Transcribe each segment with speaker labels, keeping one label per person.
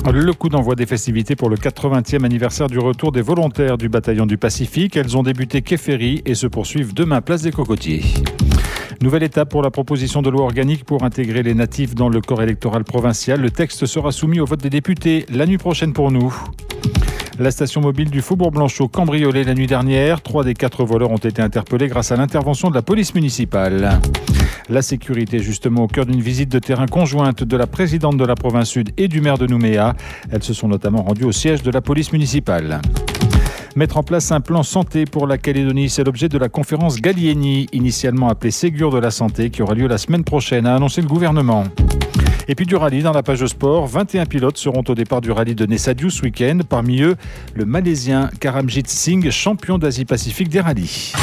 Speaker 1: Le coup d'envoi des festivités pour le 80e anniversaire du retour des volontaires du bataillon du Pacifique. Elles ont débuté quai Ferry et se poursuivent demain place des Cocotiers. Nouvelle étape pour la proposition de loi organique pour intégrer les natifs dans le corps électoral provincial. Le texte sera soumis au vote des députés la nuit prochaine pour nous. La station mobile du Faubourg Blanchot cambriolée la nuit dernière. 3 des 4 voleurs ont été interpellés grâce à l'intervention de la police municipale. La sécurité justement au cœur d'une visite de terrain conjointe de la présidente de la province sud et du maire de Nouméa. Elles se sont notamment rendues au siège de la police municipale. Mettre en place un plan santé pour la Calédonie, c'est l'objet de la conférence Gallieni, initialement appelée Ségur de la santé, qui aura lieu la semaine prochaine, a annoncé le gouvernement. Et puis du rallye dans la page sport, 21 pilotes seront au départ du rallye de Nessadiou ce week-end. Parmi eux, le Malaisien Karamjit Singh, champion d'Asie-Pacifique des rallyes.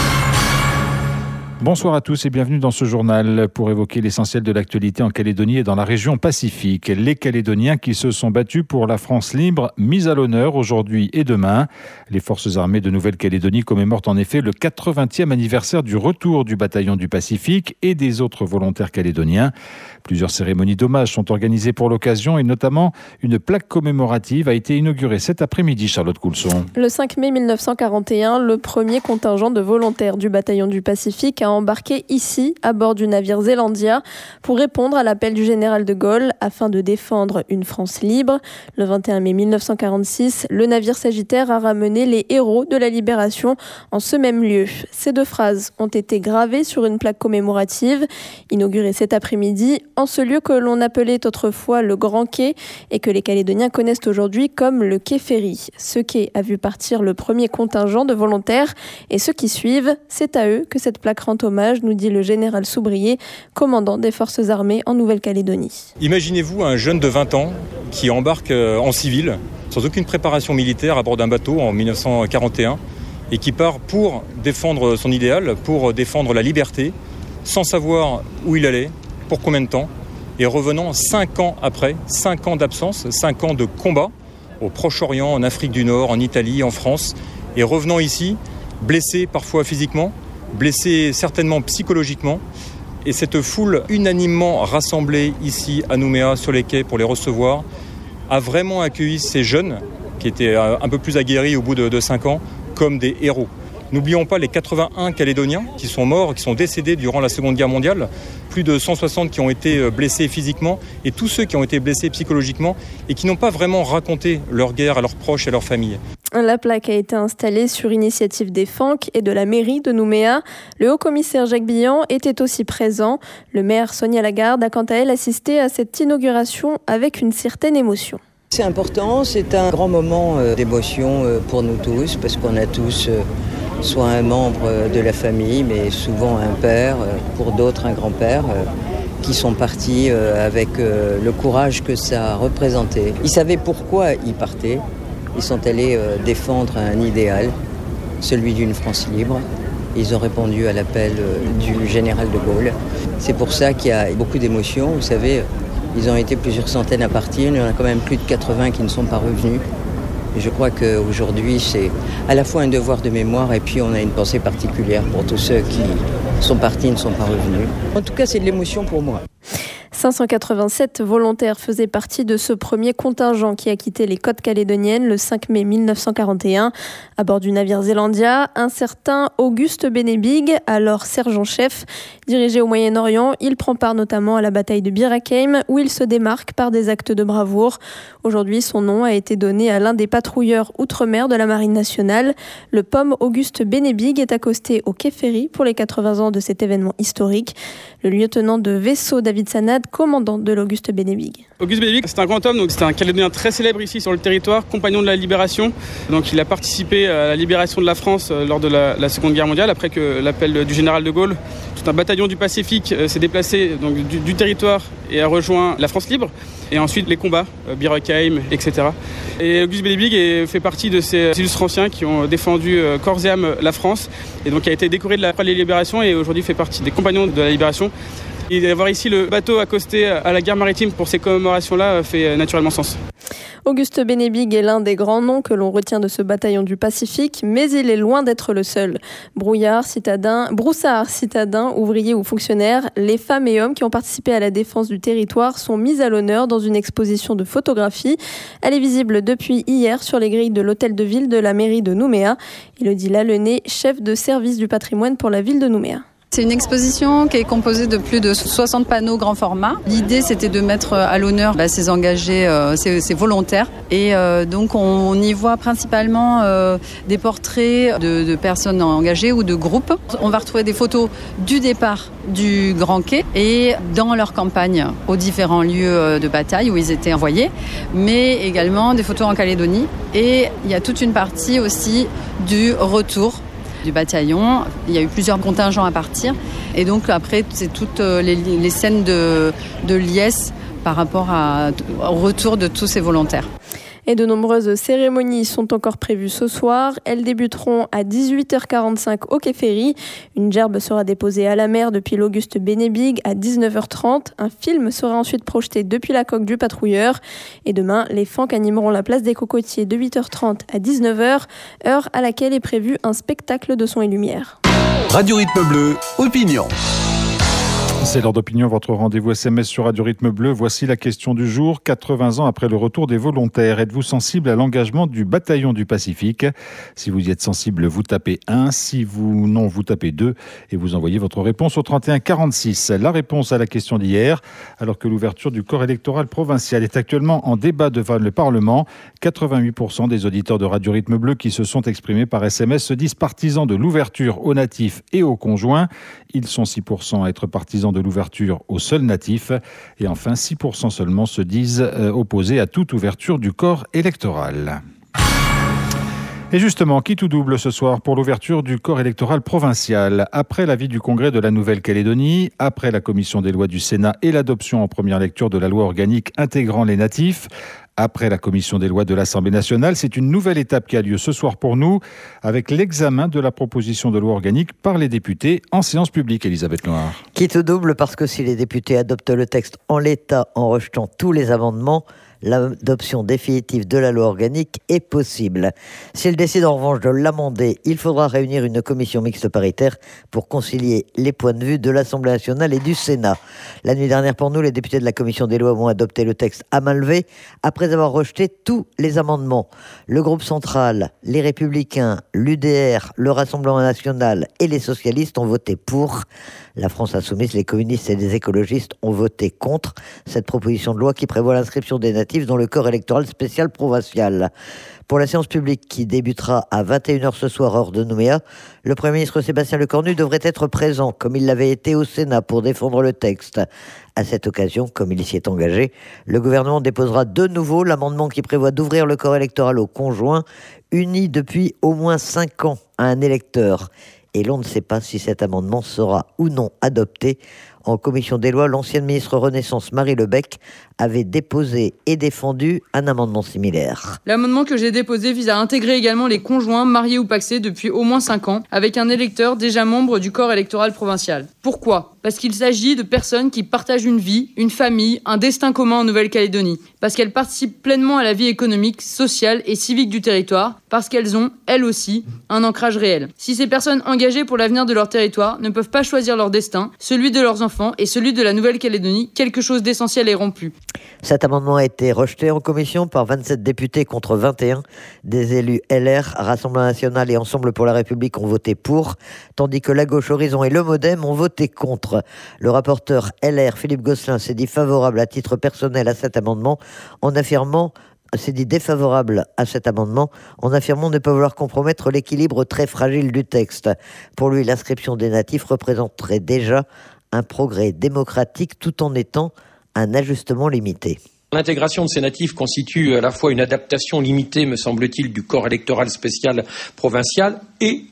Speaker 1: Bonsoir à tous et bienvenue dans ce journal pour évoquer l'essentiel de l'actualité en Calédonie et dans la région Pacifique. Les Calédoniens qui se sont battus pour la France libre, mis à l'honneur aujourd'hui et demain. Les forces armées de Nouvelle-Calédonie commémorent en effet le 80e anniversaire du retour du bataillon du Pacifique et des autres volontaires calédoniens. Plusieurs cérémonies d'hommage sont organisées pour l'occasion et notamment une plaque commémorative a été inaugurée cet après-midi, Charlotte Coulson.
Speaker 2: Le 5 mai 1941, le premier contingent de volontaires du bataillon du Pacifique a embarqué ici, à bord du navire Zeelandia, pour répondre à l'appel du général de Gaulle afin de défendre une France libre. Le 21 mai 1946, le navire Sagittaire a ramené les héros de la libération en ce même lieu. Ces 2 phrases ont été gravées sur une plaque commémorative, inaugurée cet après-midi, en ce lieu que l'on appelait autrefois le Grand Quai et que les Calédoniens connaissent aujourd'hui comme le quai Ferry. Ce quai a vu partir le premier contingent de volontaires et ceux qui suivent, c'est à eux que cette plaque rend hommage, nous dit le général Soubrier, commandant des forces armées en Nouvelle-Calédonie.
Speaker 3: Imaginez-vous un jeune de 20 ans qui embarque en civil, sans aucune préparation militaire à bord d'un bateau en 1941 et qui part pour défendre son idéal, pour défendre la liberté, sans savoir où il allait, pour combien de temps, et revenant 5 ans après, 5 ans d'absence, 5 ans de combat au Proche-Orient, en Afrique du Nord, en Italie, en France, et revenant ici, blessé parfois physiquement, blessé certainement psychologiquement. Et cette foule unanimement rassemblée ici à Nouméa sur les quais pour les recevoir a vraiment accueilli ces jeunes qui étaient un peu plus aguerris au bout de 5 ans comme des héros. N'oublions pas les 81 Calédoniens qui sont morts, qui sont décédés durant la Seconde Guerre mondiale, plus de 160 qui ont été blessés physiquement et tous ceux qui ont été blessés psychologiquement et qui n'ont pas vraiment raconté leur guerre à leurs proches et à leurs familles.
Speaker 2: La plaque a été installée sur initiative des FANC et de la mairie de Nouméa. Le haut-commissaire Jacques Billan était aussi présent. Le maire Sonia Lagarde a quant à elle assisté à cette inauguration avec une certaine émotion.
Speaker 4: C'est important, c'est un grand moment d'émotion pour nous tous parce qu'on a tous soit un membre de la famille, mais souvent un père, pour d'autres un grand-père, qui sont partis avec le courage que ça représentait. Ils savaient pourquoi ils partaient. Ils sont allés défendre un idéal, celui d'une France libre. Ils ont répondu à l'appel du général de Gaulle. C'est pour ça qu'il y a beaucoup d'émotions. Vous savez, ils ont été plusieurs centaines à partir. Il y en a quand même plus de 80 qui ne sont pas revenus. Et je crois qu'aujourd'hui, c'est à la fois un devoir de mémoire et puis on a une pensée particulière pour tous ceux qui sont partis et ne sont pas revenus. En tout cas, c'est de l'émotion pour moi.
Speaker 2: 587 volontaires faisaient partie de ce premier contingent qui a quitté les côtes calédoniennes le 5 mai 1941. À bord du navire Zeelandia, un certain Auguste Benebig, alors sergent-chef, dirigé au Moyen-Orient, il prend part notamment à la bataille de Bir Hakeim où il se démarque par des actes de bravoure. Aujourd'hui, son nom a été donné à l'un des patrouilleurs outre-mer de la Marine nationale. Le POM Auguste Benebig est accosté au quai Ferry pour les 80 ans de cet événement historique. Le lieutenant de vaisseau David Sanad, commandant de l'Auguste Benebig.
Speaker 5: Auguste Benebig, c'est un grand homme, donc c'est un Calédonien très célèbre ici sur le territoire, compagnon de la Libération. Donc il a participé à la libération de la France lors de la Seconde Guerre mondiale, après que l'appel du général de Gaulle. Tout un bataillon du Pacifique s'est déplacé donc, du territoire et a rejoint la France libre. Et ensuite les combats, Bir Hakeim, etc. Et Auguste Benebig fait partie de ces illustres anciens qui ont défendu corps et âme la France. Et donc a été décoré de la Croix de la Libération et aujourd'hui fait partie des compagnons de la Libération. Et d'avoir ici le bateau accosté à la guerre maritime pour ces commémorations-là fait naturellement sens.
Speaker 2: Auguste Bénébig est l'un des grands noms que l'on retient de ce bataillon du Pacifique, mais il est loin d'être le seul. Broussards, citadins, ouvriers ou fonctionnaires, les femmes et hommes qui ont participé à la défense du territoire sont mis à l'honneur dans une exposition de photographie. Elle est visible depuis hier sur les grilles de l'hôtel de ville de la mairie de Nouméa. Élodie Lalené, chef de service du patrimoine pour la ville de Nouméa.
Speaker 6: C'est une exposition qui est composée de plus de 60 panneaux grand format. L'idée, c'était de mettre à l'honneur ces engagés, ces volontaires. Et donc, on y voit principalement des portraits de personnes engagées ou de groupes. On va retrouver des photos du départ du Grand Quai et dans leur campagne aux différents lieux de bataille où ils étaient envoyés, mais également des photos en Calédonie. Et il y a toute une partie aussi du retour du bataillon. Il y a eu plusieurs contingents à partir. Et donc après, c'est toutes les scènes de liesse par rapport au retour de tous ces volontaires.
Speaker 2: Et de nombreuses cérémonies sont encore prévues ce soir. Elles débuteront à 18h45 au Quai Ferry. Une gerbe sera déposée à la mer depuis l'Auguste Bénébig à 19h30. Un film sera ensuite projeté depuis la coque du patrouilleur. Et demain, les Fanques animeront la place des Cocotiers de 8h30 à 19h, heure à laquelle est prévu un spectacle de son et lumière.
Speaker 7: Radio Rythme Bleu, opinion.
Speaker 1: C'est l'heure d'opinion, votre rendez-vous SMS sur Radio Rythme Bleu. Voici la question du jour. 80 ans après le retour des volontaires, êtes-vous sensible à l'engagement du bataillon du Pacifique ? Si vous y êtes sensible, vous tapez 1. Si vous non, vous tapez 2 et vous envoyez votre réponse au 31 46. La réponse à la question d'hier, alors que l'ouverture du corps électoral provincial est actuellement en débat devant le Parlement, 88% des auditeurs de Radio Rythme Bleu qui se sont exprimés par SMS se disent partisans de l'ouverture aux natifs et aux conjoints. Ils sont 6% à être partisans de l'ouverture aux seuls natifs. Et enfin, 6% seulement se disent opposés à toute ouverture du corps électoral. Et justement, qui tout double ce soir pour l'ouverture du corps électoral provincial ? Après l'avis du Congrès de la Nouvelle-Calédonie, après la commission des lois du Sénat et l'adoption en première lecture de la loi organique intégrant les natifs, après la commission des lois de l'Assemblée nationale, c'est une nouvelle étape qui a lieu ce soir pour nous, avec l'examen de la proposition de loi organique par les députés en séance publique. Elisabeth Noir.
Speaker 8: Qui tout double parce que si les députés adoptent le texte en l'état en rejetant tous les amendements, l'adoption définitive de la loi organique est possible. S'ils décident en revanche de l'amender, il faudra réunir une commission mixte paritaire pour concilier les points de vue de l'Assemblée nationale et du Sénat. La nuit dernière, pour nous, les députés de la commission des lois ont adopté le texte à main levée après avoir rejeté tous les amendements. Le groupe central, les Républicains, l'UDR, le Rassemblement national et les socialistes ont voté pour. La France insoumise, les communistes et les écologistes ont voté contre cette proposition de loi qui prévoit l'inscription des natifs dans le corps électoral spécial provincial. Pour la séance publique qui débutera à 21h ce soir, heure de Nouméa, le Premier ministre Sébastien Lecornu devrait être présent, comme il l'avait été au Sénat, pour défendre le texte. À cette occasion, comme il s'y est engagé, le gouvernement déposera de nouveau l'amendement qui prévoit d'ouvrir le corps électoral aux conjoints unis depuis au moins 5 ans à un électeur. Et l'on ne sait pas si cet amendement sera ou non adopté. En commission des lois, l'ancienne ministre Renaissance Marie Lebec avait déposé et défendu un amendement similaire.
Speaker 9: L'amendement que j'ai déposé vise à intégrer également les conjoints mariés ou pacsés depuis au moins 5 ans avec un électeur déjà membre du corps électoral provincial. Pourquoi ? Parce qu'il s'agit de personnes qui partagent une vie, une famille, un destin commun en Nouvelle-Calédonie. Parce qu'elles participent pleinement à la vie économique, sociale et civique du territoire. Parce qu'elles ont, elles aussi, un ancrage réel. Si ces personnes engagées pour l'avenir de leur territoire ne peuvent pas choisir leur destin, celui de leurs enfants et celui de la Nouvelle-Calédonie, quelque chose d'essentiel est rompu.
Speaker 8: Cet amendement a été rejeté en commission par 27 députés contre 21. Des élus LR, Rassemblement national et Ensemble pour la République ont voté pour, tandis que la gauche Horizon et le Modem ont voté contre. Le rapporteur LR, Philippe Gosselin, s'est dit favorable à titre personnel à cet amendement, s'est dit défavorable à cet amendement en affirmant ne pas vouloir compromettre l'équilibre très fragile du texte. Pour lui, l'inscription des natifs représenterait déjà un progrès démocratique tout en étant un ajustement limité.
Speaker 10: L'intégration de ces natifs constitue à la fois une adaptation limitée, me semble-t-il, du corps électoral spécial provincial et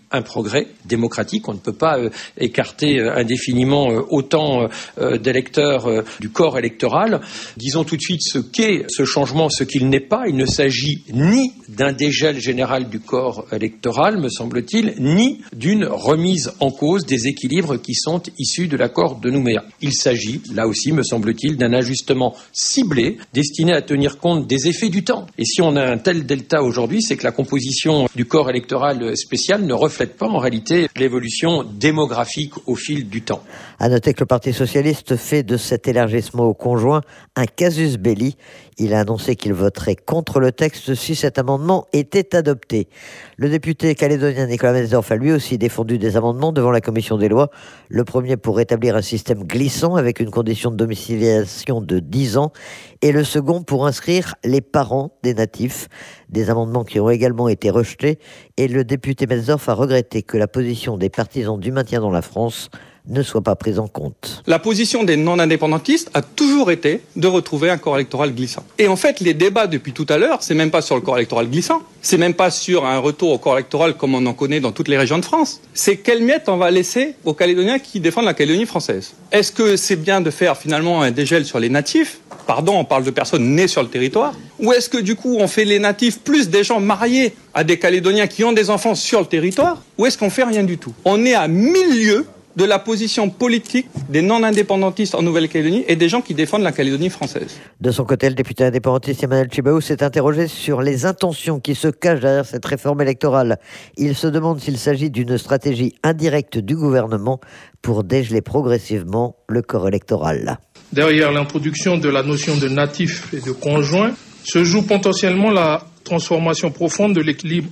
Speaker 10: un progrès démocratique. On ne peut pas écarter indéfiniment autant d'électeurs du corps électoral. Disons tout de suite ce qu'est ce changement, ce qu'il n'est pas. Il ne s'agit ni d'un dégel général du corps électoral, me semble-t-il, ni d'une remise en cause des équilibres qui sont issus de l'accord de Nouméa. Il s'agit, là aussi, me semble-t-il, d'un ajustement ciblé destiné à tenir compte des effets du temps. Et si on a un tel delta aujourd'hui, c'est que la composition du corps électoral spécial ne reflète pas en réalité l'évolution démographique au fil du temps.
Speaker 8: À noter que le Parti socialiste fait de cet élargissement aux conjoints un casus belli. Il a annoncé qu'il voterait contre le texte si cet amendement était adopté. Le député calédonien Nicolas Metzdorf a lui aussi défendu des amendements devant la commission des lois. Le premier pour rétablir un système glissant avec une condition de domiciliation de 10 ans et le second pour inscrire les parents des natifs. Des amendements qui ont également été rejetés et le député Metzdorf a regretté que la position des partisans du maintien dans la France ne soit pas prise en compte.
Speaker 11: La position des non-indépendantistes a toujours été de retrouver un corps électoral glissant. Et en fait, les débats depuis tout à l'heure, c'est même pas sur le corps électoral glissant, c'est même pas sur un retour au corps électoral comme on en connaît dans toutes les régions de France. C'est quelles miettes on va laisser aux Calédoniens qui défendent la Calédonie française. Est-ce que c'est bien de faire finalement un dégel sur les natifs ? Pardon, on parle de personnes nées sur le territoire. Ou est-ce que du coup on fait les natifs plus des gens mariés à des Calédoniens qui ont des enfants sur le territoire ? Ou est-ce qu'on fait rien du tout ? On est à 1000 lieues de la position politique des non-indépendantistes en Nouvelle-Calédonie et des gens qui défendent la Calédonie française.
Speaker 8: De son côté, le député indépendantiste Emmanuel Tjibaou s'est interrogé sur les intentions qui se cachent derrière cette réforme électorale. Il se demande s'il s'agit d'une stratégie indirecte du gouvernement pour dégeler progressivement le corps électoral.
Speaker 12: Derrière l'introduction de la notion de natif et de conjoint se joue potentiellement la transformation profonde de l'équilibre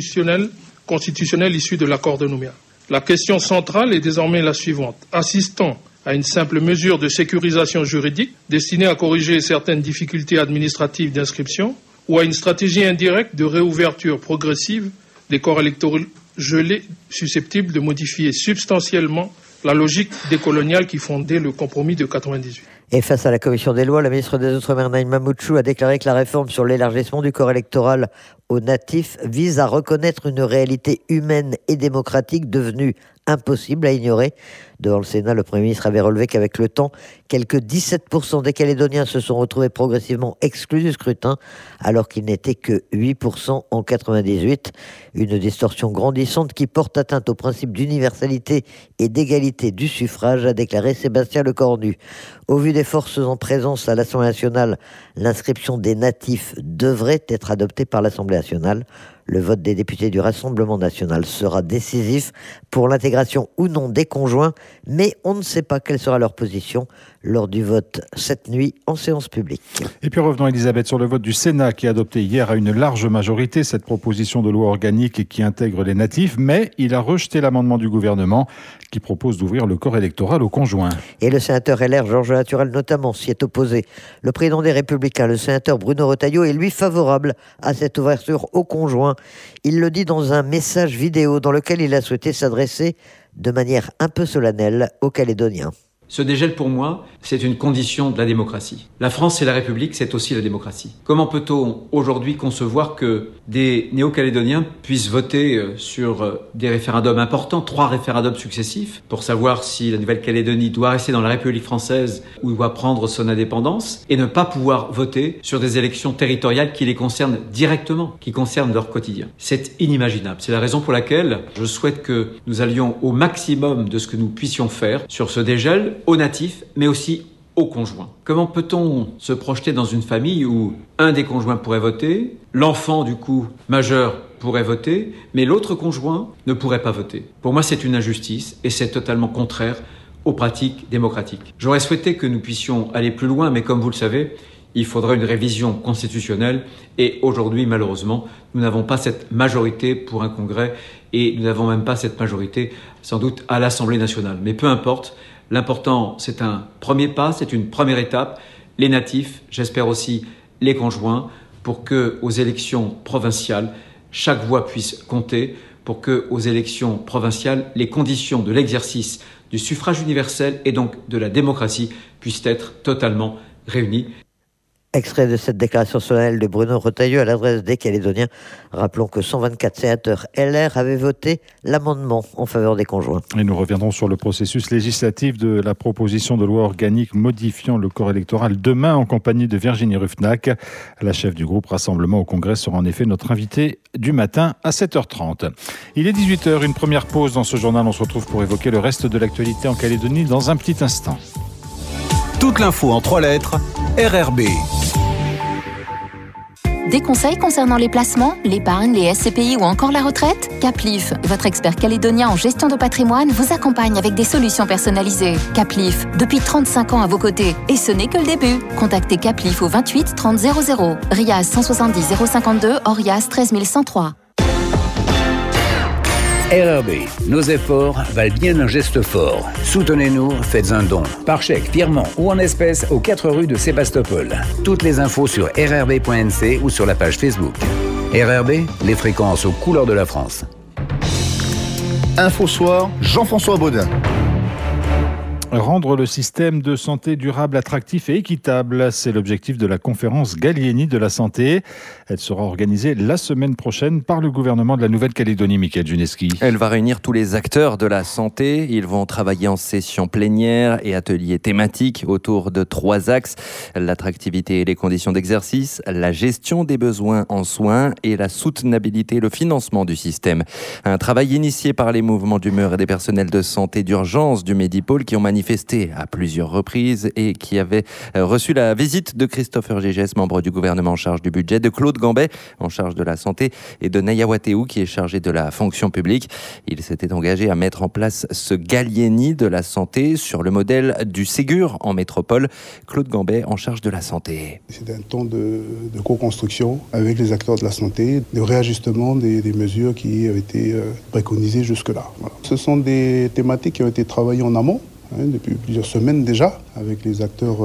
Speaker 12: constitutionnel issu de l'accord de Nouméa. La question centrale est désormais la suivante. Assistant à une simple mesure de sécurisation juridique destinée à corriger certaines difficultés administratives d'inscription ou à une stratégie indirecte de réouverture progressive des corps électoraux gelés susceptibles de modifier substantiellement la logique décoloniale qui fondait le compromis de 98.
Speaker 8: Et face à la commission des lois, la ministre des Outre-mer Naïma Moutchou a déclaré que la réforme sur l'élargissement du corps électoral aux natifs vise à reconnaître une réalité humaine et démocratique devenue impossible à ignorer. Devant le Sénat, le Premier ministre avait relevé qu'avec le temps, quelques 17% des Calédoniens se sont retrouvés progressivement exclus du scrutin, alors qu'ils n'étaient que 8% en 98. Une distorsion grandissante qui porte atteinte au principe d'universalité et d'égalité du suffrage, a déclaré Sébastien Lecornu. Au vu des forces en présence à l'Assemblée nationale, l'inscription des natifs devrait être adoptée par l'Assemblée nationale. Le vote des députés du Rassemblement national sera décisif pour l'intégration ou non des conjoints, mais on ne sait pas quelle sera leur position lors du vote cette nuit en séance publique.
Speaker 1: Et puis revenons, Elisabeth, sur le vote du Sénat qui a adopté hier à une large majorité cette proposition de loi organique et qui intègre les natifs, mais il a rejeté l'amendement du gouvernement qui propose d'ouvrir le corps électoral aux conjoints.
Speaker 8: Et le sénateur LR, Georges Naturel notamment, s'y est opposé. Le président des Républicains, le sénateur Bruno Retailleau, est lui favorable à cette ouverture aux conjoints. Il le dit dans un message vidéo dans lequel il a souhaité s'adresser de manière un peu solennelle aux Calédoniens.
Speaker 13: Ce dégel, pour moi, c'est une condition de la démocratie. La France et la République, c'est aussi la démocratie. Comment peut-on aujourd'hui concevoir que des néo-calédoniens puissent voter sur des référendums importants, 3 référendums successifs, pour savoir si la Nouvelle-Calédonie doit rester dans la République française ou doit prendre son indépendance, et ne pas pouvoir voter sur des élections territoriales qui les concernent directement, qui concernent leur quotidien. C'est inimaginable. C'est la raison pour laquelle je souhaite que nous allions au maximum de ce que nous puissions faire sur ce dégel, aux natifs, mais aussi aux conjoints. Comment peut-on se projeter dans une famille où un des conjoints pourrait voter, l'enfant du coup majeur pourrait voter, mais l'autre conjoint ne pourrait pas voter? Pour moi, c'est une injustice et c'est totalement contraire aux pratiques démocratiques. J'aurais souhaité que nous puissions aller plus loin, mais comme vous le savez, il faudrait une révision constitutionnelle et aujourd'hui, malheureusement, nous n'avons pas cette majorité pour un congrès et nous n'avons même pas cette majorité, sans doute, à l'Assemblée nationale. Mais peu importe. L'important, c'est un premier pas, c'est une première étape. Les natifs, j'espère aussi les conjoints, pour que aux élections provinciales, chaque voix puisse compter, pour que aux élections provinciales, les conditions de l'exercice du suffrage universel et donc de la démocratie puissent être totalement réunies.
Speaker 8: Extrait de cette déclaration solennelle de Bruno Retailleau à l'adresse des Calédoniens. Rappelons que 124 sénateurs LR avaient voté l'amendement en faveur des conjoints.
Speaker 1: Et nous reviendrons sur le processus législatif de la proposition de loi organique modifiant le corps électoral demain en compagnie de Virginie Ruffnac. La chef du groupe Rassemblement au Congrès sera en effet notre invitée du matin à 7h30. Il est 18h, une première pause dans ce journal. On se retrouve pour évoquer le reste de l'actualité en Calédonie dans un petit instant.
Speaker 7: Toute l'info en 3 lettres, RRB.
Speaker 14: Des conseils concernant les placements, l'épargne, les SCPI ou encore la retraite ? Caplif, votre expert calédonien en gestion de patrimoine, vous accompagne avec des solutions personnalisées. Caplif, depuis 35 ans à vos côtés. Et ce n'est que le début. Contactez Caplif au 28 30 00. RIAS 170 052, ORIAS 13 103.
Speaker 15: RRB, nos efforts valent bien un geste fort. Soutenez-nous, faites un don. Par chèque, virement ou en espèces aux 4 rues de Sébastopol. Toutes les infos sur rrb.nc ou sur la page Facebook. RRB, les fréquences aux couleurs de la France.
Speaker 7: Info Soir, Jean-François Baudin.
Speaker 1: Rendre le système de santé durable, attractif et équitable, c'est l'objectif de la conférence Gallieni de la santé. Elle sera organisée la semaine prochaine par le gouvernement de la Nouvelle-Calédonie, Mickaël Juneski.
Speaker 16: Elle va réunir tous les acteurs de la santé. Ils vont travailler en sessions plénières et ateliers thématiques autour de 3 axes. L'attractivité et les conditions d'exercice, la gestion des besoins en soins et la soutenabilité et le financement du système. Un travail initié par les mouvements d'humeur et des personnels de santé d'urgence du Médipôle qui ont manifesté à plusieurs reprises et qui avait reçu la visite de Christopher Gigès, membre du gouvernement en charge du budget, de Claude Gambet, en charge de la santé, et de Naya Wateou, qui est chargé de la fonction publique. Il s'était engagé à mettre en place ce Gallieni de la santé sur le modèle du Ségur en métropole. Claude Gambet, en charge de la santé.
Speaker 17: C'est un temps de co-construction avec les acteurs de la santé, de réajustement des mesures qui avaient été préconisées jusque-là. Voilà. Ce sont des thématiques qui ont été travaillées en amont, depuis plusieurs semaines déjà, avec les acteurs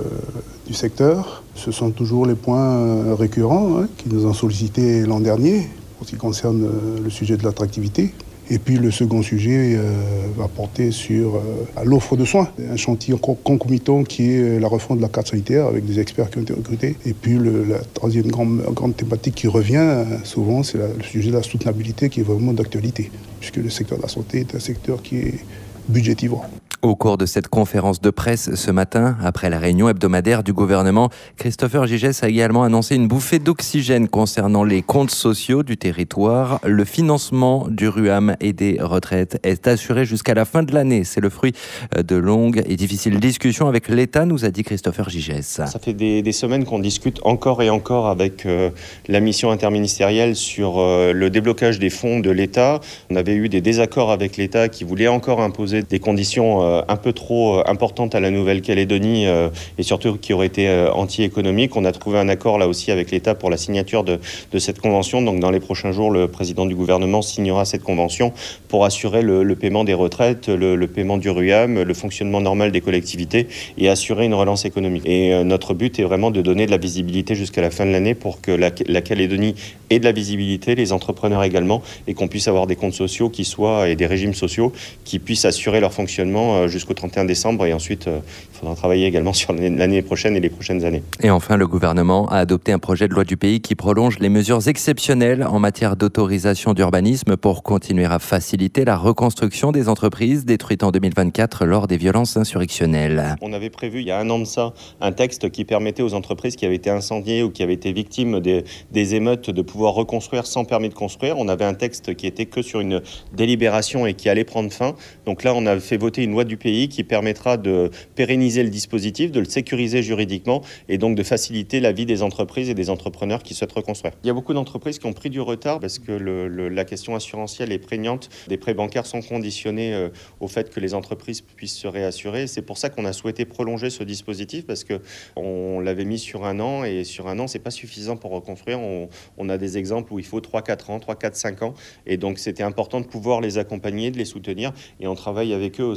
Speaker 17: du secteur. Ce sont toujours les points récurrents qui nous ont sollicité l'an dernier, en ce qui concerne le sujet de l'attractivité. Et puis le second sujet va porter sur l'offre de soins. Un chantier concomitant qui est la refonte de la carte sanitaire avec des experts qui ont été recrutés. Et puis la troisième grande thématique qui revient souvent, c'est le sujet de la soutenabilité qui est vraiment d'actualité, puisque le secteur de la santé est un secteur qui est budgétivore.
Speaker 16: Au cours de cette conférence de presse ce matin, après la réunion hebdomadaire du gouvernement, Christopher Gigès a également annoncé une bouffée d'oxygène concernant les comptes sociaux du territoire. Le financement du RUAM et des retraites est assuré jusqu'à la fin de l'année. C'est le fruit de longues et difficiles discussions avec l'État, nous a dit Christopher Gigès.
Speaker 18: Ça fait des semaines qu'on discute encore et encore avec la mission interministérielle sur le déblocage des fonds de l'État. On avait eu des désaccords avec l'État qui voulait encore imposer des conditions un peu trop importante à la Nouvelle-Calédonie et surtout qui aurait été anti-économique. On a trouvé un accord là aussi avec l'État pour la signature de cette convention. Donc dans les prochains jours, le président du gouvernement signera cette convention pour assurer le paiement des retraites, le paiement du RUAM, le fonctionnement normal des collectivités et assurer une relance économique. Et notre but est vraiment de donner de la visibilité jusqu'à la fin de l'année pour que la Calédonie ait de la visibilité, les entrepreneurs également, et qu'on puisse avoir des comptes sociaux et des régimes sociaux qui puissent assurer leur fonctionnement jusqu'au 31 décembre et ensuite il faudra travailler également sur l'année prochaine et les prochaines années.
Speaker 16: Et enfin, le gouvernement a adopté un projet de loi du pays qui prolonge les mesures exceptionnelles en matière d'autorisation d'urbanisme pour continuer à faciliter la reconstruction des entreprises détruites en 2024 lors des violences insurrectionnelles.
Speaker 18: On avait prévu il y a un an de ça un texte qui permettait aux entreprises qui avaient été incendiées ou qui avaient été victimes des émeutes de pouvoir reconstruire sans permis de construire. On avait un texte qui était que sur une délibération et qui allait prendre fin. Donc là, on a fait voter une loi du pays qui permettra de pérenniser le dispositif, de le sécuriser juridiquement et donc de faciliter la vie des entreprises et des entrepreneurs qui souhaitent reconstruire. Il y a beaucoup d'entreprises qui ont pris du retard parce que la question assurantielle est prégnante. Des prêts bancaires sont conditionnés au fait que les entreprises puissent se réassurer. C'est pour ça qu'on a souhaité prolonger ce dispositif parce qu'on l'avait mis sur un an et sur un an, c'est pas suffisant pour reconstruire. On a des exemples où il faut 3-4 ans, 3-4-5 ans et donc c'était important de pouvoir les accompagner, de les soutenir et on travaille avec eux aussi pour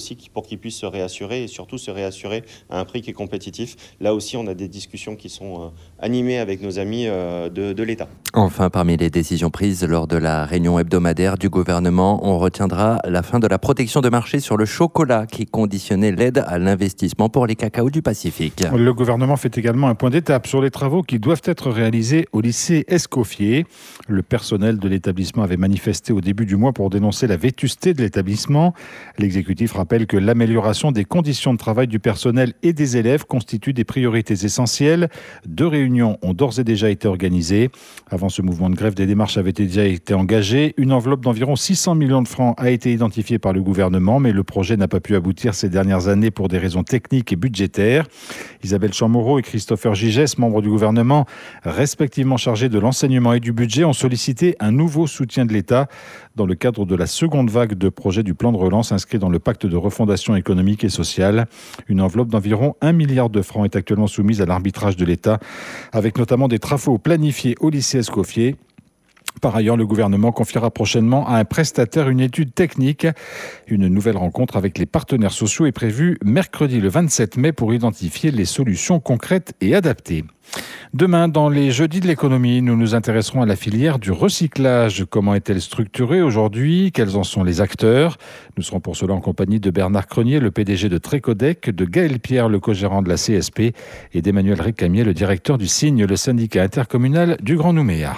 Speaker 18: pour qu'ils puissent se réassurer et surtout se réassurer à un prix qui est compétitif. Là aussi, on a des discussions qui sont animées avec nos amis de l'État.
Speaker 16: Enfin, parmi les décisions prises lors de la réunion hebdomadaire du gouvernement, on retiendra la fin de la protection de marché sur le chocolat qui conditionnait l'aide à l'investissement pour les cacaos du Pacifique.
Speaker 1: Le gouvernement fait également un point d'étape sur les travaux qui doivent être réalisés au lycée Escoffier. Le personnel de l'établissement avait manifesté au début du mois pour dénoncer la vétusté de l'établissement. L'exécutif rappelle que l'amélioration des conditions de travail du personnel et des élèves constitue des priorités essentielles. 2 réunions ont d'ores et déjà été organisées. Avant ce mouvement de grève, des démarches avaient déjà été engagées. Une enveloppe d'environ 600 millions de francs a été identifiée par le gouvernement, mais le projet n'a pas pu aboutir ces dernières années pour des raisons techniques et budgétaires. Isabelle Chamorro et Christopher Gigès, membres du gouvernement, respectivement chargés de l'enseignement et du budget, ont sollicité un nouveau soutien de l'État dans le cadre de la seconde vague de projets du plan de relance inscrit dans le pacte de refondation économique et sociale. Une enveloppe d'environ 1 milliard de francs est actuellement soumise à l'arbitrage de l'État, avec notamment des travaux planifiés au lycée Escoffier. Par ailleurs, le gouvernement confiera prochainement à un prestataire une étude technique. Une nouvelle rencontre avec les partenaires sociaux est prévue mercredi le 27 mai pour identifier les solutions concrètes et adaptées. Demain, dans les Jeudis de l'économie, nous nous intéresserons à la filière du recyclage. Comment est-elle structurée aujourd'hui? Quels en sont les acteurs? Nous serons pour cela en compagnie de Bernard Crenier, le PDG de Trécodec, de Gaël Pierre, le co-gérant de la CSP, et d'Emmanuel Récamier, le directeur du Cygne, le syndicat intercommunal du Grand Nouméa.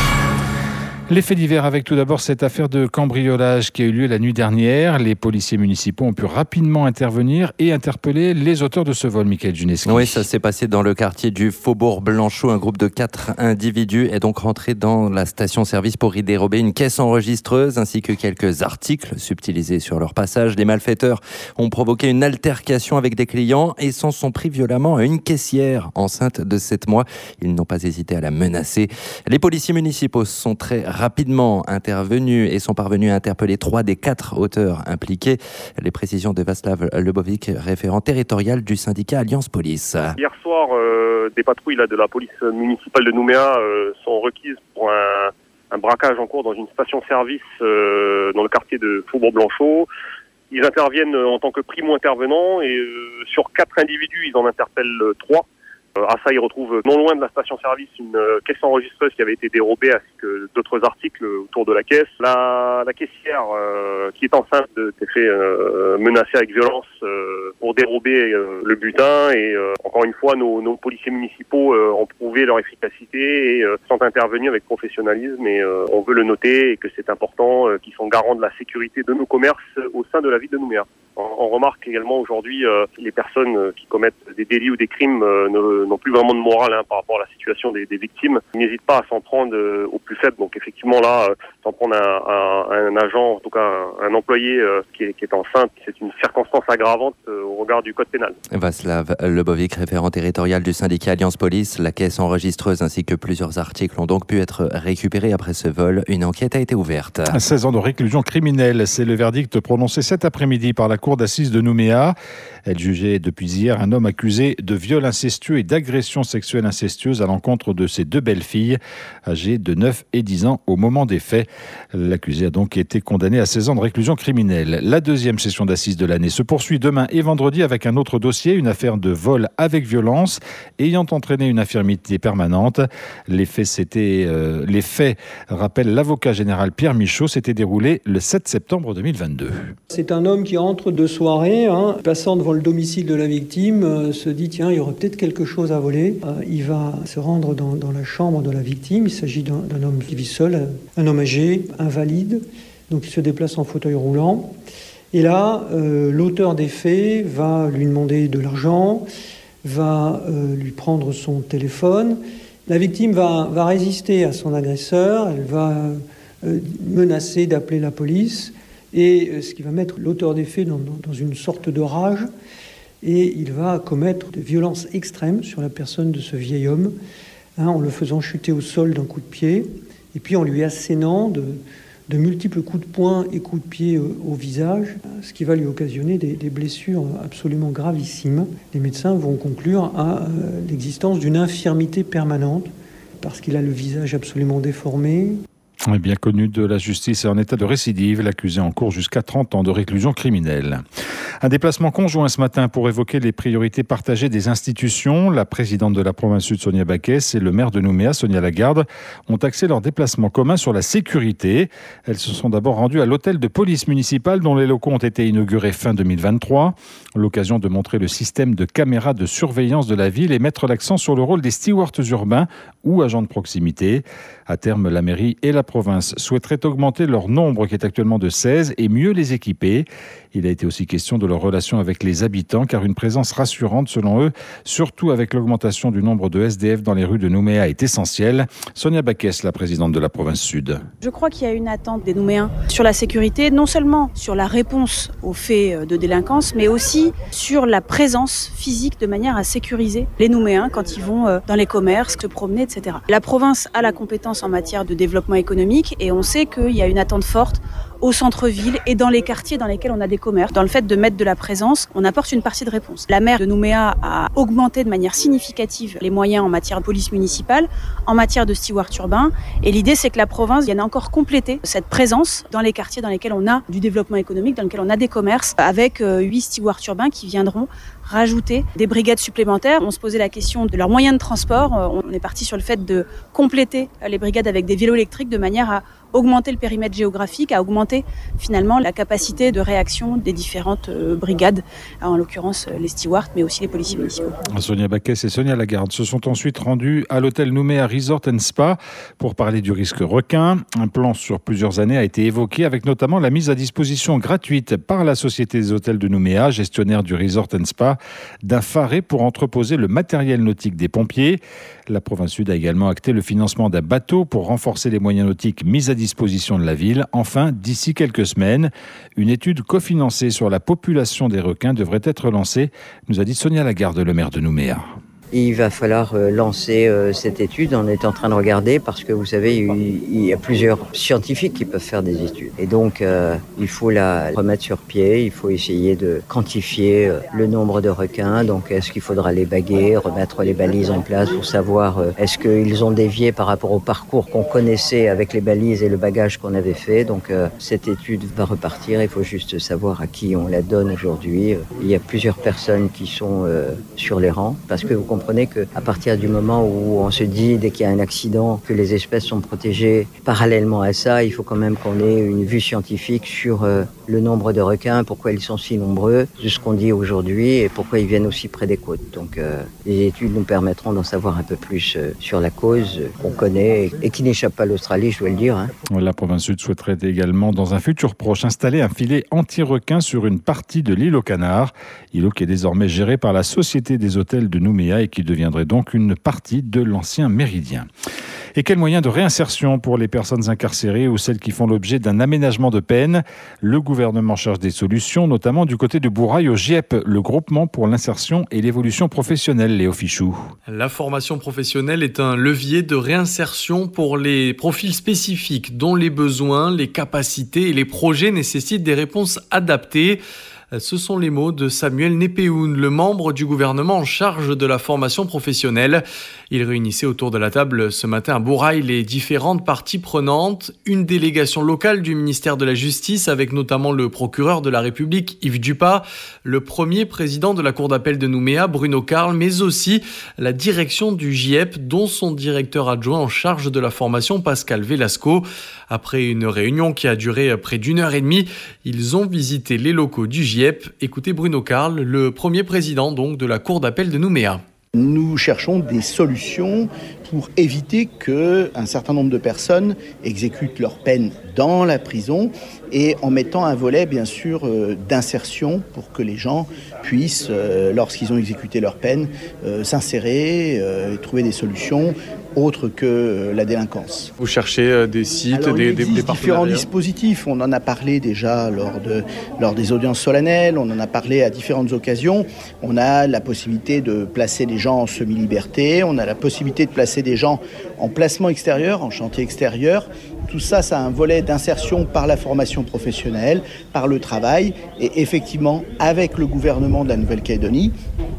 Speaker 1: Les faits divers avec tout d'abord cette affaire de cambriolage qui a eu lieu la nuit dernière. Les policiers municipaux ont pu rapidement intervenir et interpeller les auteurs de ce vol, Mickaël Juneski.
Speaker 16: Oui, ça s'est passé dans le quartier du Faubourg Blanchot. Un groupe de 4 individus est donc rentré dans la station-service pour y dérober une caisse enregistreuse ainsi que quelques articles subtilisés sur leur passage. Les malfaiteurs ont provoqué une altercation avec des clients et s'en sont pris violemment à une caissière enceinte de 7 mois. Ils n'ont pas hésité à la menacer. Les policiers municipaux sont très rapidement intervenus et sont parvenus à interpeller 3 des 4 auteurs impliqués. Les précisions de Václav Lebovic, référent territorial du syndicat Alliance Police.
Speaker 19: Hier soir, des patrouilles de la police municipale de Nouméa sont requises pour un braquage en cours dans une station-service dans le quartier de Faubourg-Blanchot. Ils interviennent en tant que primo-intervenants et sur 4 individus, ils en interpellent 3. À ça, ils retrouvent non loin de la station-service une caisse enregistreuse qui avait été dérobée ainsi que d'autres articles autour de la caisse. La caissière qui est enceinte s'est fait menacer avec violence pour dérober le butin et encore une fois, nos policiers municipaux ont prouvé leur efficacité et sont intervenus avec professionnalisme et on veut le noter et que c'est important qu'ils sont garants de la sécurité de nos commerces au sein de la ville de Nouméa. On remarque également aujourd'hui les personnes qui commettent des délits ou des crimes n'ont plus vraiment de morale par rapport à la situation des victimes. Ils n'hésitent pas à s'en prendre aux plus faibles. Donc effectivement là, s'en prendre à un agent, en tout cas un employé qui est enceinte, c'est une circonstance aggravante au regard du code pénal.
Speaker 16: Václav Lebovic, référent territorial du syndicat Alliance Police. La caisse enregistreuse ainsi que plusieurs articles ont donc pu être récupérés après ce vol. Une enquête a été ouverte.
Speaker 1: 16 ans de réclusion criminelle, c'est le verdict prononcé cet après-midi par la cour d'assises de Nouméa. Elle jugeait depuis hier un homme accusé de viol incestueux et d'agression sexuelle incestueuse à l'encontre de ses 2 belles-filles, âgées de 9 et 10 ans au moment des faits. L'accusé a donc été condamné à 16 ans de réclusion criminelle. La 2e session d'assises de l'année se poursuit demain et vendredi avec un autre dossier, une affaire de vol avec violence ayant entraîné une infirmité permanente. Les faits, rappelle l'avocat général Pierre Michaud, s'étaient déroulés le 7 septembre 2022.
Speaker 20: C'est un homme qui entre de soirée, passant devant le domicile de la victime, se dit tiens, il y aurait peut-être quelque chose à voler. Il va se rendre dans la chambre de la victime. Il s'agit d'un homme qui vit seul, un homme âgé, invalide, donc il se déplace en fauteuil roulant. Et là, l'auteur des faits va lui demander de l'argent, va lui prendre son téléphone. La victime va résister à son agresseur, elle va menacer d'appeler la police. Et ce qui va mettre l'auteur des faits dans une sorte de rage, et il va commettre de violences extrêmes sur la personne de ce vieil homme, en le faisant chuter au sol d'un coup de pied, et puis en lui assénant de multiples coups de poing et coups de pied au visage, ce qui va lui occasionner des blessures absolument gravissimes. Les médecins vont conclure à l'existence d'une infirmité permanente, parce qu'il a le visage absolument déformé.
Speaker 1: Bien connu de la justice et en état de récidive, l'accusé en cours jusqu'à 30 ans de réclusion criminelle. Un déplacement conjoint ce matin pour évoquer les priorités partagées des institutions. La présidente de la province sud, Sonia Backès, et le maire de Nouméa, Sonia Lagarde, ont axé leur déplacement commun sur la sécurité. Elles se sont d'abord rendues à l'hôtel de police municipale dont les locaux ont été inaugurés fin 2023. L'occasion de montrer le système de caméras de surveillance de la ville et mettre l'accent sur le rôle des stewards urbains ou agents de proximité. À terme, la mairie et la province souhaiteraient augmenter leur nombre qui est actuellement de 16 et mieux les équiper. Il a été aussi question de leur relation avec les habitants car une présence rassurante selon eux, surtout avec l'augmentation du nombre de SDF dans les rues de Nouméa, est essentielle. Sonia Backès, la présidente de la province sud.
Speaker 21: Je crois qu'il y a une attente des Nouméens sur la sécurité, non seulement sur la réponse aux faits de délinquance, mais aussi sur la présence physique de manière à sécuriser les Nouméens quand ils vont dans les commerces, se promener, etc. La province a la compétence en matière de développement économique et on sait qu'il y a une attente forte au centre-ville et dans les quartiers dans lesquels on a des commerces. Dans le fait de mettre de la présence, on apporte une partie de réponse. La maire de Nouméa a augmenté de manière significative les moyens en matière de police municipale, en matière de stewards urbains. Et l'idée, c'est que la province vienne encore compléter cette présence dans les quartiers dans lesquels on a du développement économique, dans lesquels on a des commerces, avec 8 stewards urbains qui viendront rajouter des brigades supplémentaires. On se posait la question de leurs moyens de transport. On est parti sur le fait de compléter les brigades avec des vélos électriques de manière à augmenter le périmètre géographique, à augmenter finalement la capacité de réaction des différentes brigades, en l'occurrence les stewards, mais aussi les policiers municipaux.
Speaker 1: Sonia Backès et Sonia Lagarde se sont ensuite rendus à l'hôtel Nouméa Resort & Spa pour parler du risque requin. Un plan sur plusieurs années a été évoqué avec notamment la mise à disposition gratuite par la Société des hôtels de Nouméa, gestionnaire du Resort & Spa, d'un pharet pour entreposer le matériel nautique des pompiers. La province sud a également acté le financement d'un bateau pour renforcer les moyens nautiques mis à disposition de la ville. Enfin, d'ici quelques semaines, une étude cofinancée sur la population des requins devrait être lancée, nous a dit Sonia Lagarde, le maire de Nouméa.
Speaker 4: Il va falloir lancer cette étude. On est en train de regarder parce que vous savez, il y a plusieurs scientifiques qui peuvent faire des études. Et donc, il faut la remettre sur pied. Il faut essayer de quantifier le nombre de requins. Donc, est-ce qu'il faudra les baguer, remettre les balises en place pour savoir est-ce qu'ils ont dévié par rapport au parcours qu'on connaissait avec les balises et le bagage qu'on avait fait. Donc, cette étude va repartir. Il faut juste savoir à qui on la donne aujourd'hui. Il y a plusieurs personnes qui sont sur les rangs parce que vous comprenez qu'à partir du moment où on se dit, dès qu'il y a un accident, que les espèces sont protégées, parallèlement à ça, il faut quand même qu'on ait une vue scientifique sur le nombre de requins, pourquoi ils sont si nombreux, de ce qu'on dit aujourd'hui et pourquoi ils viennent aussi près des côtes. Donc les études nous permettront d'en savoir un peu plus sur la cause qu'on connaît et qui n'échappe pas à l'Australie, je dois le dire.
Speaker 1: La province sud souhaiterait également, dans un futur proche, installer un filet anti-requin sur une partie de l'île aux Canards, îlot qui est désormais géré par la Société des hôtels de Nouméa et qui deviendrait donc une partie de l'ancien méridien. Et quels moyens de réinsertion pour les personnes incarcérées ou celles qui font l'objet d'un aménagement de peine? Le gouvernement cherche des solutions, notamment du côté de Bourail au GIEP, le groupement pour l'insertion et l'évolution professionnelle, Léo Fichou.
Speaker 22: La formation professionnelle est un levier de réinsertion pour les profils spécifiques dont les besoins, les capacités et les projets nécessitent des réponses adaptées. Ce sont les mots de Samuel Nepéoun, le membre du gouvernement en charge de la formation professionnelle. Il réunissait autour de la table ce matin à Bourail les différentes parties prenantes, une délégation locale du ministère de la Justice avec notamment le procureur de la République Yves Dupas, le premier président de la cour d'appel de Nouméa Bruno Carle, mais aussi la direction du GIEP dont son directeur adjoint en charge de la formation Pascal Velasco. Après une réunion qui a duré près d'une heure et demie, ils ont visité les locaux du GIEP. Écoutez Bruno Carle, le premier président donc de la cour d'appel de Nouméa.
Speaker 23: Nous cherchons des solutions pour éviter qu'un certain nombre de personnes exécutent leur peine dans la prison et en mettant un volet bien sûr d'insertion pour que les gens puissent, lorsqu'ils ont exécuté leur peine, s'insérer et trouver des solutions autres que la délinquance.
Speaker 22: Vous cherchez des sites,
Speaker 23: Alors,
Speaker 22: des
Speaker 23: différents dispositifs. On en a parlé déjà lors des audiences solennelles, on en a parlé à différentes occasions. On a la possibilité de placer des gens en semi-liberté, on a la possibilité de placer des gens en placement extérieur, en chantier extérieur. Tout ça, ça a un volet d'insertion par la formation professionnelle, par le travail. Et effectivement, avec le gouvernement de la Nouvelle-Calédonie,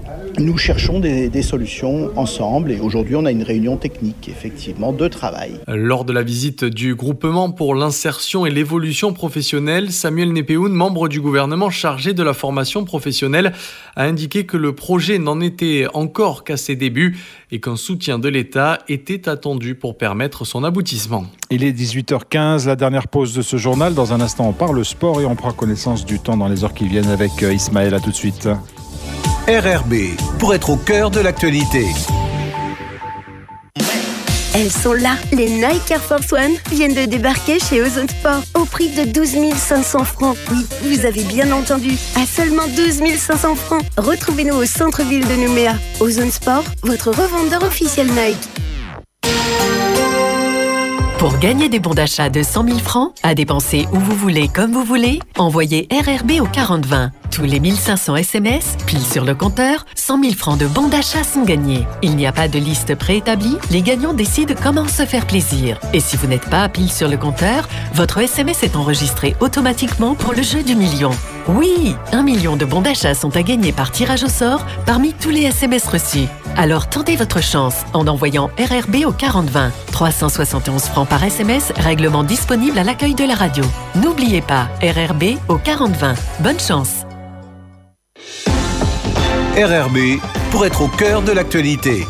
Speaker 23: nous cherchons des solutions ensemble et aujourd'hui on a une réunion technique effectivement de travail.
Speaker 22: Lors de la visite du groupement pour l'insertion et l'évolution professionnelle, Samuel Nepéoun, membre du gouvernement chargé de la formation professionnelle, a indiqué que le projet n'en était encore qu'à ses débuts et qu'un soutien de l'État était attendu pour permettre son aboutissement.
Speaker 1: Il est 18h15, la dernière pause de ce journal. Dans un instant, on parle sport et on prend connaissance du temps dans les heures qui viennent avec Ismaël. À tout de suite.
Speaker 7: RRB, pour être au cœur de l'actualité.
Speaker 3: Elles sont là. Les Nike Air Force One viennent de débarquer chez Ozone Sport au prix de 12 500 francs. Oui, vous avez bien entendu, à seulement 12 500 francs. Retrouvez-nous au centre-ville de Nouméa. Ozone Sport, votre revendeur officiel Nike.
Speaker 5: Pour gagner des bons d'achat de 100 000 francs, à dépenser où vous voulez, comme vous voulez, envoyez RRB au 4020. Tous les 1500 SMS, pile sur le compteur, 100 000 francs de bons d'achat sont gagnés. Il n'y a pas de liste préétablie, les gagnants décident comment se faire plaisir. Et si vous n'êtes pas pile sur le compteur, votre SMS est enregistré automatiquement pour le jeu du million. Oui, 1 million de bons d'achat sont à gagner par tirage au sort parmi tous les SMS reçus. Alors tentez votre chance en envoyant RRB au 4020. 371 francs par SMS, règlement disponible à l'accueil de la radio. N'oubliez pas, RRB au 4020. Bonne chance.
Speaker 7: RRB, pour être au cœur de l'actualité.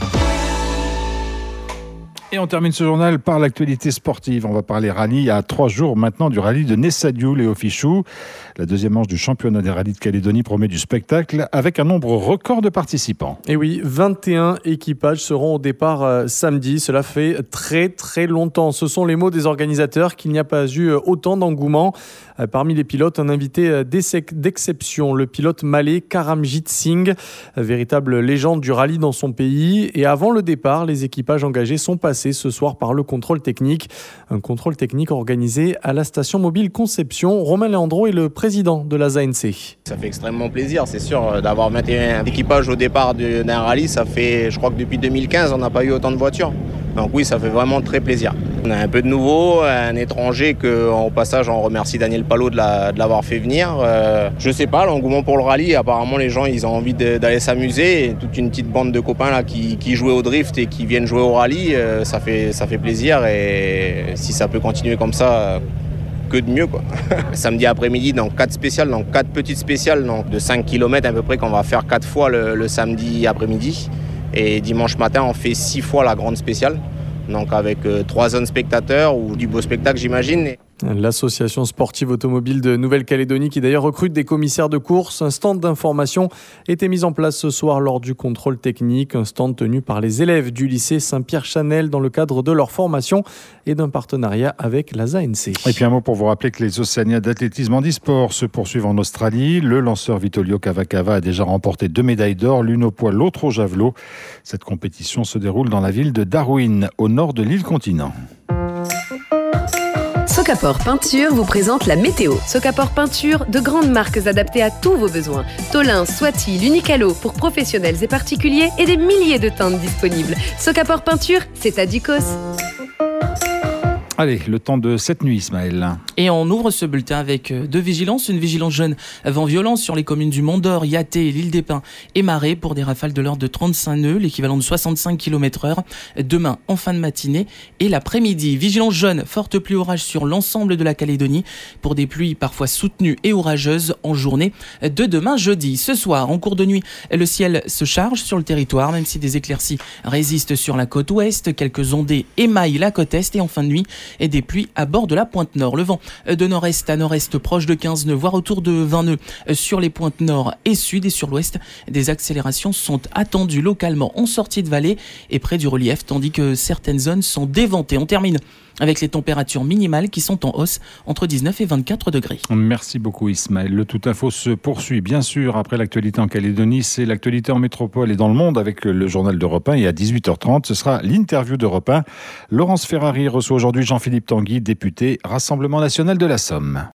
Speaker 1: Et on termine ce journal par l'actualité sportive. On va parler rallye à 3 jours maintenant du rallye de Nessadiou, Léo Fichou. La deuxième manche du championnat des rallyes de Calédonie promet du spectacle avec un nombre record de participants.
Speaker 22: Et oui, 21 équipages seront au départ samedi. Cela fait très très longtemps. Ce sont les mots des organisateurs qu'il n'y a pas eu autant d'engouement. Parmi les pilotes, un invité d'exception, le pilote malais Karamjit Singh, véritable légende du rallye dans son pays. Et avant le départ, les équipages engagés sont passés ce soir par le contrôle technique. Un contrôle technique organisé à la station mobile Conception. Romain Leandro est le président de la ZANC.
Speaker 6: Ça fait extrêmement plaisir, c'est sûr, d'avoir 21 équipages au départ d'un rallye. Ça fait, je crois que depuis 2015, on n'a pas eu autant de voitures. Donc oui, ça fait vraiment très plaisir. On a un peu de nouveau, un étranger qu'au passage, on remercie Daniel Palot de l'avoir fait venir. Je sais pas, l'engouement pour le rallye, apparemment les gens ils ont envie d'aller s'amuser. Et toute une petite bande de copains là qui jouaient au drift et qui viennent jouer au rallye, ça fait plaisir. Et si ça peut continuer comme ça, que de mieux quoi. Samedi après-midi, donc 4 spéciales, donc 4 petites spéciales donc de 5 km à peu près qu'on va faire 4 fois le samedi après-midi. Et dimanche matin, on fait 6 fois la grande spéciale. Donc avec 3 zones spectateurs ou du beau spectacle, j'imagine.
Speaker 22: L'association sportive automobile de Nouvelle-Calédonie qui d'ailleurs recrute des commissaires de course. Un stand d'information était mis en place ce soir lors du contrôle technique. Un stand tenu par les élèves du lycée Saint-Pierre-Chanel dans le cadre de leur formation et d'un partenariat avec la ZANC.
Speaker 1: Et puis un mot pour vous rappeler que les Océaniades d'athlétisme handisport se poursuivent en Australie. Le lanceur Vitolio Cavacava a déjà remporté 2 médailles d'or, l'une au poids, l'autre au javelot. Cette compétition se déroule dans la ville de Darwin, au nord de l'île continent.
Speaker 24: Socapor Peinture vous présente la météo. Socapor Peinture, de grandes marques adaptées à tous vos besoins. Tolin, Swati, l'Unicalo pour professionnels et particuliers et des milliers de teintes disponibles. Socapor Peinture, c'est à Ducos.
Speaker 1: Allez, le temps de cette nuit, Ismaël.
Speaker 25: Et on ouvre ce bulletin avec 2 vigilances. Une vigilance jaune, vent violent sur les communes du Mont-d'Or, Yaté, l'île des Pins et Marais pour des rafales de l'ordre de 35 nœuds, l'équivalent de 65 km/h. Demain, en fin de matinée et l'après-midi. Vigilance jaune, forte pluie orage sur l'ensemble de la Calédonie pour des pluies parfois soutenues et orageuses en journée de demain jeudi. Ce soir, en cours de nuit, le ciel se charge sur le territoire, même si des éclaircies résistent sur la côte ouest. Quelques ondées émaillent la côte est et en fin de nuit, et des pluies à bord de la pointe nord. Le vent de nord-est à nord-est proche de 15 nœuds, voire autour de 20 nœuds sur les pointes nord et sud. Et sur l'ouest, des accélérations sont attendues localement en sortie de vallée et près du relief, tandis que certaines zones sont déventées. On termine avec les températures minimales qui sont en hausse entre 19 et 24 degrés.
Speaker 1: Merci beaucoup Ismaël. Le Tout Info se poursuit bien sûr après l'actualité en Calédonie. C'est l'actualité en métropole et dans le monde avec le journal d'Europe 1 et à 18h30, ce sera l'interview d'Europe 1. Laurence Ferrari reçoit aujourd'hui Jean-Philippe Tanguy, député Rassemblement National de la Somme.